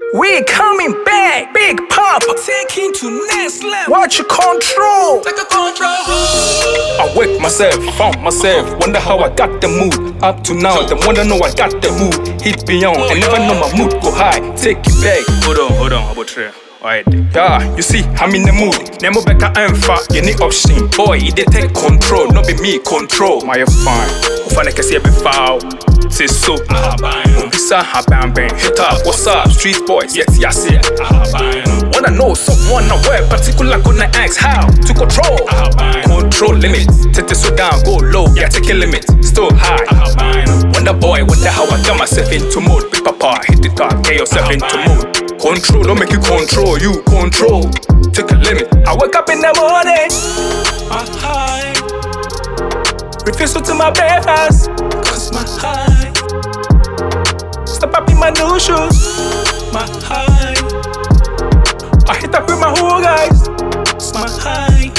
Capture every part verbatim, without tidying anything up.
We coming back, Big Papa. Taking to next level. Watch your control. Take a control. I wake myself, found myself. Wonder how I got the mood. Up to now, them wanna know I got the mood. Hit beyond, and never know my mood go high. Take it back. Hold on, hold on, about three. Alright. Yeah, you see, I'm in the mood. Nemo Becca I'm fat, you need option. Boy, it dey take control, not be me control. My fine. Ufana can see a bit foul. Say so. Bisa habang hit up. What's up, street boys? Yes, yes, yeah. Wanna know someone where particular gonna ask how to control. Control limits. Take it so down, go low. Yeah, take a limit. Still high. Wonder boy, wonder how I got myself into mode. Big Papa, hit it up, get yourself into mode. Control, don't make you control, you control. Take a limit. I wake up in the morning, My high, refuse to my breakfast. cause my high, Step up in my new shoes. my high, I hit up with my whole guys. my high.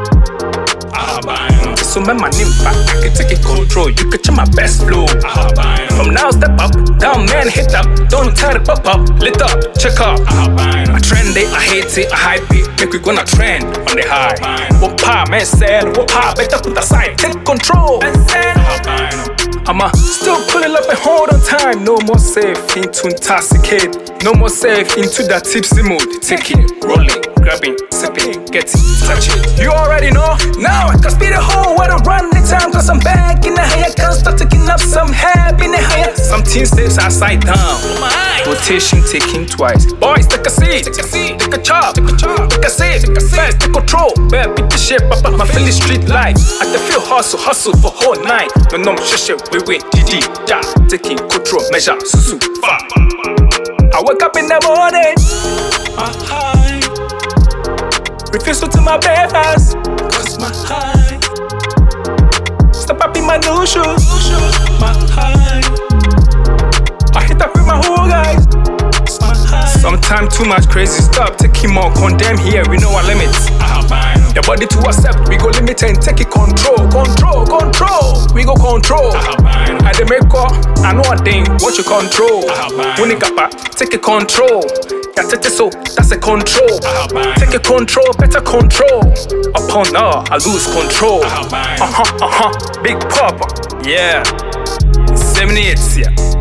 Ahabino, So man, my name back, I can take it control. You can check my best flow. ahabino, From now, step up, down, man, hit up. Don't try to pop up, lit up, check up. ahabino, I trend it, I hate it, I hype it. Make we gonna trend on the high. What pop, man, said, what pop, better put aside. Take control. ahabino, I'ma still pull it up and hold on time. No more safe into intoxicate. No more safe into that tipsy mood. Take it, roll it, grab it, sip it, get it, touch it. You already know. Now I can speed the whole world and run the time. Cause I'm back in the higher. Can't start taking up some help in the higher. Some team steps upside down. Rotation taking twice. Boys, take a seat, take a seat, take a chop, take a chop, take a seat, take a seat, take control. Better beat the shit, papa, my Philly street life. I can feel hustle, hustle for whole night. No, no, shit, shit, we wait, D D, yeah. Taking control, measure, susu, fa. I wake up in the morning, my high, refuse to my breakfast. cause my high, Step up in my new shoes. my high, I hit up with my whole guys. my high. Sometimes too much crazy stuff. Taking more condemn here, we know our limits. Ahabino, The body to accept, we go limit and take it control, control, control. We go control. ahabino, I the make up, I know a thing, what you control. When it got take it control. Yeah, take it so, that's a control. Take it control, better control. Upon all, I lose control. Uh huh, uh huh, Big Papa, yeah. seventy-eight, yeah.